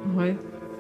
Ouais.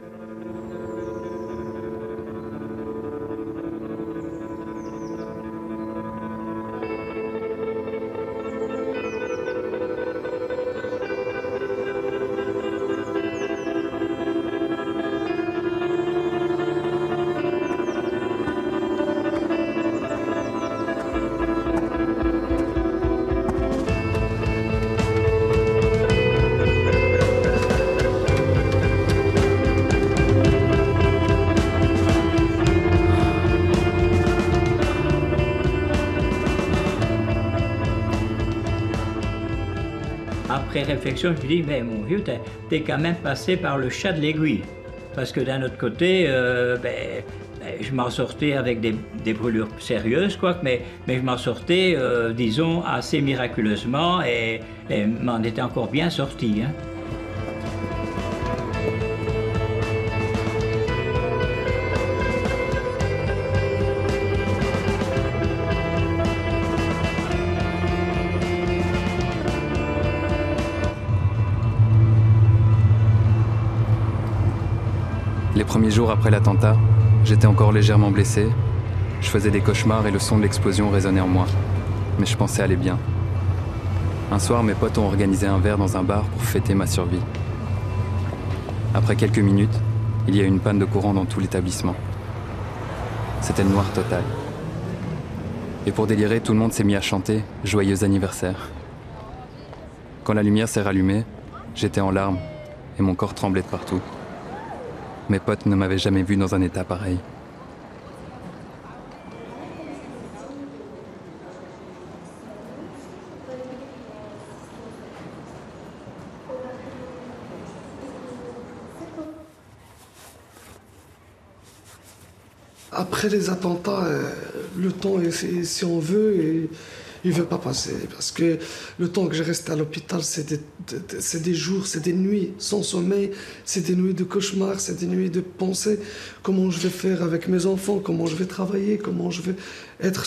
Après réflexion, je me dis, mais mon vieux, t'es quand même passé par le chat de l'aiguille. Parce que d'un autre côté, je m'en sortais avec des brûlures sérieuses, quoi, mais je m'en sortais, disons, assez miraculeusement et m'en étais encore bien sorti. Hein. Les premiers jours après l'attentat, j'étais encore légèrement blessé. Je faisais des cauchemars et le son de l'explosion résonnait en moi. Mais je pensais aller bien. Un soir, mes potes ont organisé un verre dans un bar pour fêter ma survie. Après quelques minutes, il y a eu une panne de courant dans tout l'établissement. C'était le noir total. Et pour délirer, tout le monde s'est mis à chanter « Joyeux anniversaire ». Quand la lumière s'est rallumée, j'étais en larmes et mon corps tremblait de partout. Mes potes ne m'avaient jamais vu dans un état pareil. Après les attentats, le temps, si on veut, il ne veut pas passer. Parce que le temps que je reste à l'hôpital, c'est des jours, c'est des nuits sans sommeil, c'est des nuits de cauchemars, c'est des nuits de pensées. Comment je vais faire avec mes enfants, comment je vais travailler, comment je vais être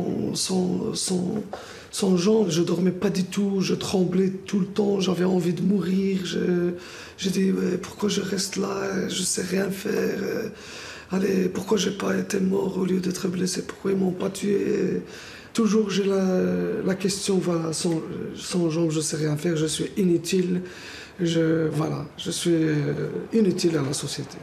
sans jambes. Je ne dormais pas du tout, je tremblais tout le temps, j'avais envie de mourir. J'ai dit, pourquoi je reste là, je ne sais rien faire. Allez, pourquoi j'ai pas été mort au lieu d'être blessé? Pourquoi ils m'ont pas tué? Toujours j'ai la question, voilà, sans jambes, je sais rien faire, je suis inutile. Je suis inutile à la société.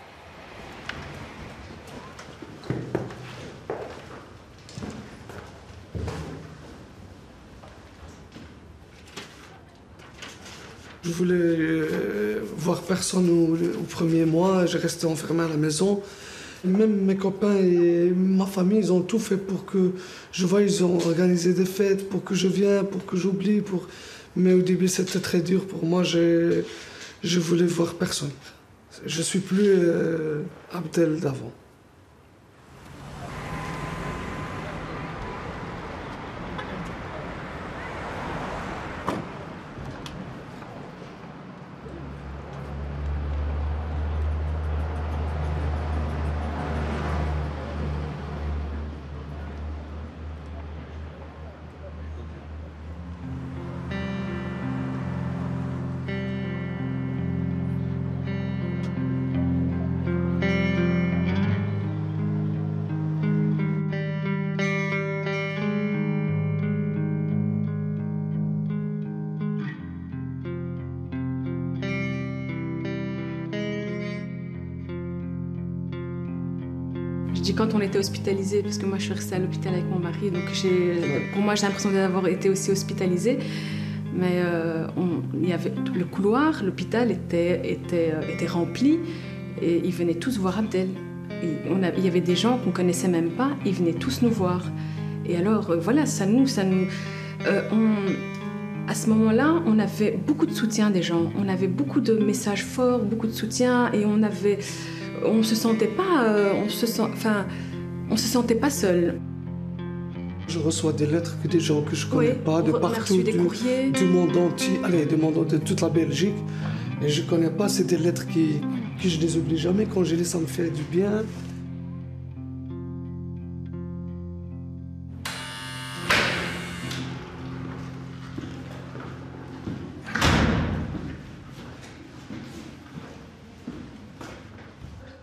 Je voulais voir personne au premier mois, j'ai resté enfermé à la maison. Même mes copains et ma famille, ils ont tout fait pour que je voie, ils ont organisé des fêtes pour que je vienne, pour que j'oublie. Mais au début, c'était très dur pour moi, je voulais voir personne. Je suis plus Abdel d'avant. Je dis quand on était hospitalisé, parce que moi je suis restée à l'hôpital avec mon mari, donc pour moi j'ai l'impression d'avoir été aussi hospitalisée. Mais il y avait le couloir, l'hôpital était rempli et ils venaient tous voir Abdel. Il y avait des gens qu'on connaissait même pas, ils venaient tous nous voir. Et alors voilà, à ce moment-là, on avait beaucoup de soutien des gens, on avait beaucoup de messages forts, beaucoup de soutien et on se sentait pas seul. Je reçois des lettres que des gens que je connais pas, de partout, des courriers. Du monde entier, de toute la Belgique. Et je connais pas, c'est des lettres que je les oublie jamais. Quand je lis, ça me fait du bien.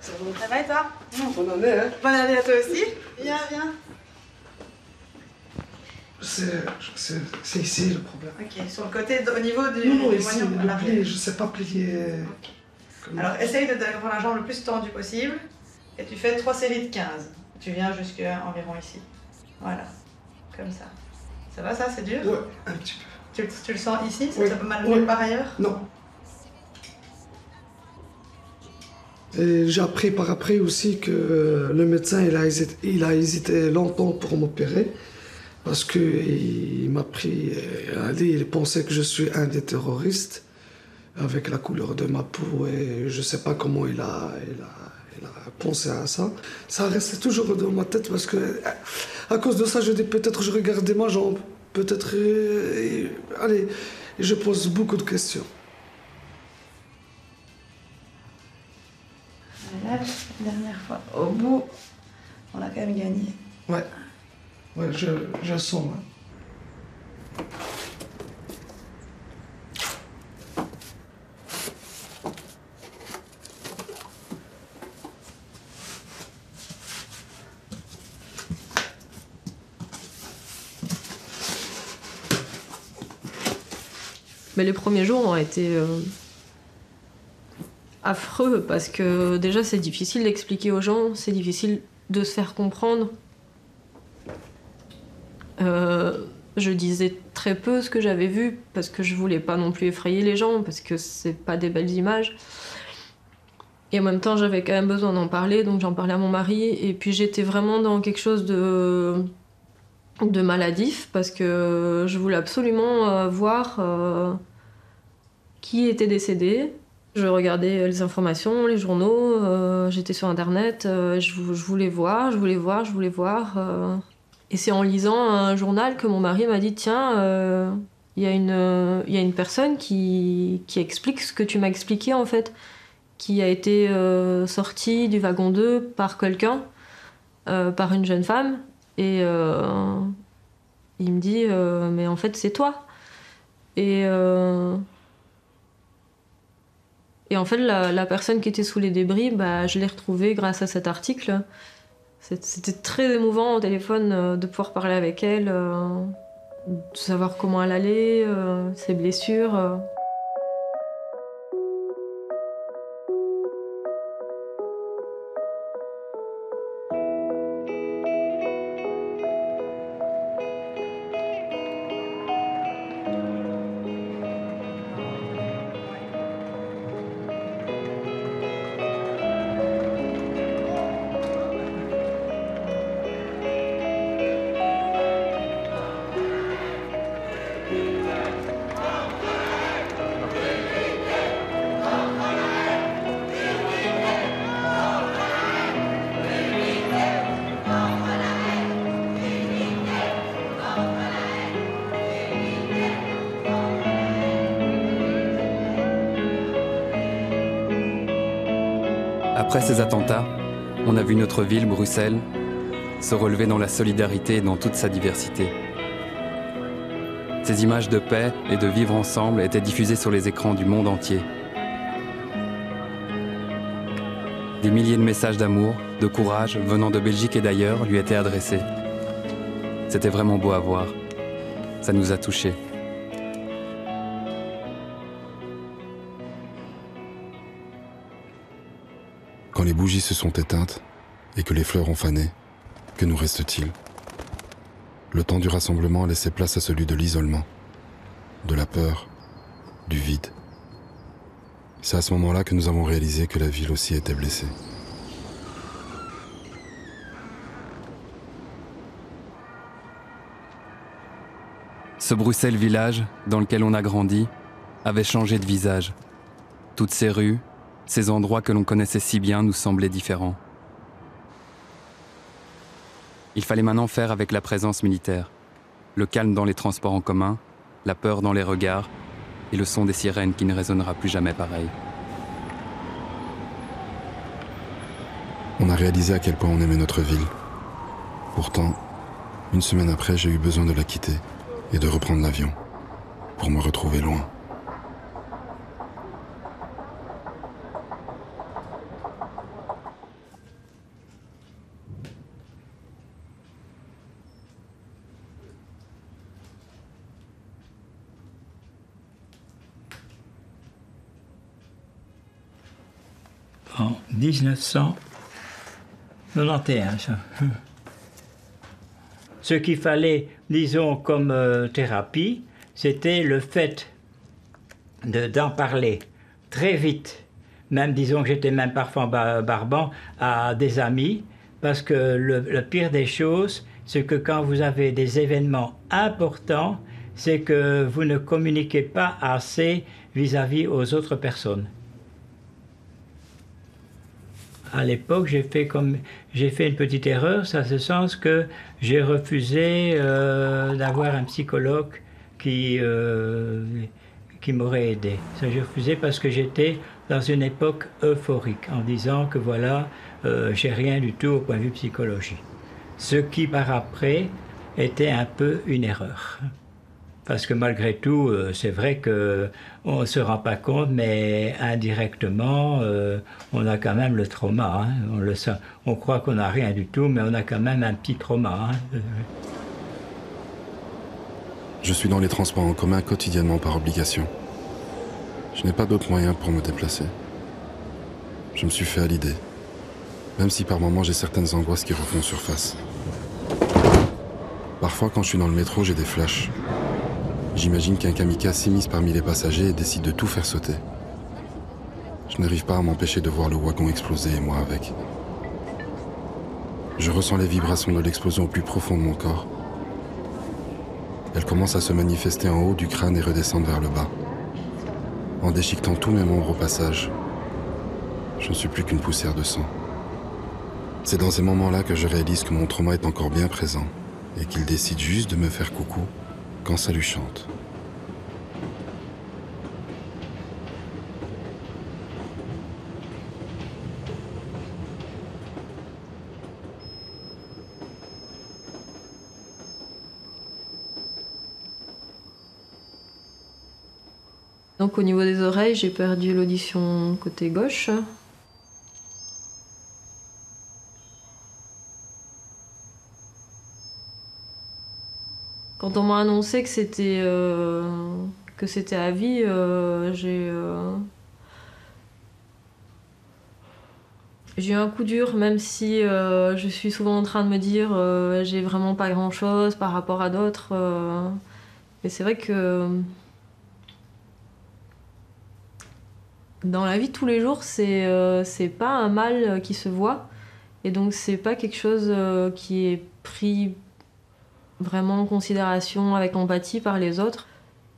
Ça va et toi? Bonne année, hein? Bonne année à toi aussi. Viens. C'est ici le problème. Ok, sur le côté, au niveau du Non, du ici, moignon, le la pli, je sais pas plier. Okay. Alors, essaye d'avoir la jambe le plus tendue possible et tu fais 3 séries de 15. Tu viens jusqu'à environ ici. Voilà, comme ça. Ça va, ça? C'est dur? Ouais, un petit peu. Tu le sens ici? Oui. Ça peut mal nulle part ailleurs? Non. Et j'ai appris par après aussi que le médecin il a hésité longtemps pour m'opérer parce qu'il m'a pris, il pensait que je suis un des terroristes avec la couleur de ma peau et je sais pas comment il a pensé à ça. Ça restait toujours dans ma tête parce que à cause de ça je dis peut-être je regardais ma jambe, peut-être allez, je pose beaucoup de questions. Là, dernière fois, au bout, on a quand même gagné. Ouais, je sens. Hein. Mais les premiers jours ont été affreux parce que déjà c'est difficile d'expliquer aux gens, c'est difficile de se faire comprendre. Je disais très peu ce que j'avais vu parce que je voulais pas non plus effrayer les gens parce que c'est pas des belles images. Et en même temps j'avais quand même besoin d'en parler, donc j'en parlais à mon mari et puis j'étais vraiment dans quelque chose de maladif parce que je voulais absolument voir qui était décédé. Je regardais les informations, les journaux, j'étais sur internet, je voulais voir. Et c'est en lisant un journal que mon mari m'a dit tiens, il y a une personne qui explique ce que tu m'as expliqué en fait, qui a été sortie du wagon 2 par quelqu'un, par une jeune femme. Et il me dit mais en fait c'est toi. Et en fait, la personne qui était sous les débris, je l'ai retrouvée grâce à cet article. C'était très émouvant au téléphone de pouvoir parler avec elle, de savoir comment elle allait, ses blessures. Après ces attentats, on a vu notre ville, Bruxelles, se relever dans la solidarité et dans toute sa diversité. Ces images de paix et de vivre ensemble étaient diffusées sur les écrans du monde entier. Des milliers de messages d'amour, de courage, venant de Belgique et d'ailleurs, lui étaient adressés. C'était vraiment beau à voir. Ça nous a touchés. Quand les bougies se sont éteintes et que les fleurs ont fané, que nous reste-t-il? Le temps du rassemblement a laissé place à celui de l'isolement, de la peur, du vide. C'est à ce moment-là que nous avons réalisé que la ville aussi était blessée. Ce Bruxelles village, dans lequel on a grandi, avait changé de visage. Toutes ces rues, ces endroits que l'on connaissait si bien nous semblaient différents. Il fallait maintenant faire avec la présence militaire. Le calme dans les transports en commun, la peur dans les regards et le son des sirènes qui ne résonnera plus jamais pareil. On a réalisé à quel point on aimait notre ville. Pourtant, une semaine après, j'ai eu besoin de la quitter et de reprendre l'avion pour me retrouver loin. en 1991. Ça. Ce qu'il fallait, disons, comme thérapie, c'était le fait d'en parler très vite. Même, disons que j'étais même parfois barbant à des amis, parce que le pire des choses, c'est que quand vous avez des événements importants, c'est que vous ne communiquez pas assez vis-à-vis aux autres personnes. À l'époque, j'ai fait une petite erreur, ça ce sens que j'ai refusé d'avoir un psychologue qui m'aurait aidé. Ça, j'ai refusé parce que j'étais dans une époque euphorique, en disant que voilà, j'ai rien du tout au point de vue psychologie. Ce qui, par après, était un peu une erreur. Parce que malgré tout, c'est vrai qu'on ne se rend pas compte, mais indirectement, on a quand même le trauma. Hein. On croit qu'on n'a rien du tout, mais on a quand même un petit trauma. Hein. Je suis dans les transports en commun quotidiennement par obligation. Je n'ai pas d'autre moyen pour me déplacer. Je me suis fait à l'idée, même si par moments j'ai certaines angoisses qui refont surface. Parfois, quand je suis dans le métro, j'ai des flashs. J'imagine qu'un kamikaze s'immisce parmi les passagers et décide de tout faire sauter. Je n'arrive pas à m'empêcher de voir le wagon exploser et moi avec. Je ressens les vibrations de l'explosion au plus profond de mon corps. Elle commence à se manifester en haut du crâne et redescendre vers le bas, en déchiquetant tous mes membres au passage. Je ne suis plus qu'une poussière de sang. C'est dans ces moments-là que je réalise que mon trauma est encore bien présent et qu'il décide juste de me faire coucou quand ça lui chante. Donc au niveau des oreilles, j'ai perdu l'audition côté gauche. Quand on m'a annoncé que c'était à vie, j'ai eu un coup dur, même si je suis souvent en train de me dire j'ai vraiment pas grand-chose par rapport à d'autres. Mais c'est vrai que dans la vie de tous les jours, c'est pas un mal qui se voit, et donc c'est pas quelque chose qui est pris vraiment en considération avec empathie par les autres.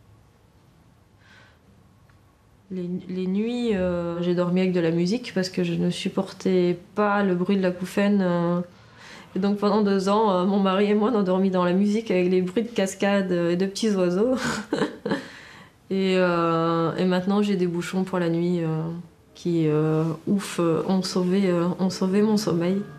Les nuits, j'ai dormi avec de la musique parce que je ne supportais pas le bruit de l'acouphène. Et donc pendant 2 ans, mon mari et moi on a dormi dans la musique avec les bruits de cascades et de petits oiseaux. et maintenant j'ai des bouchons pour la nuit qui, ont sauvé mon sommeil.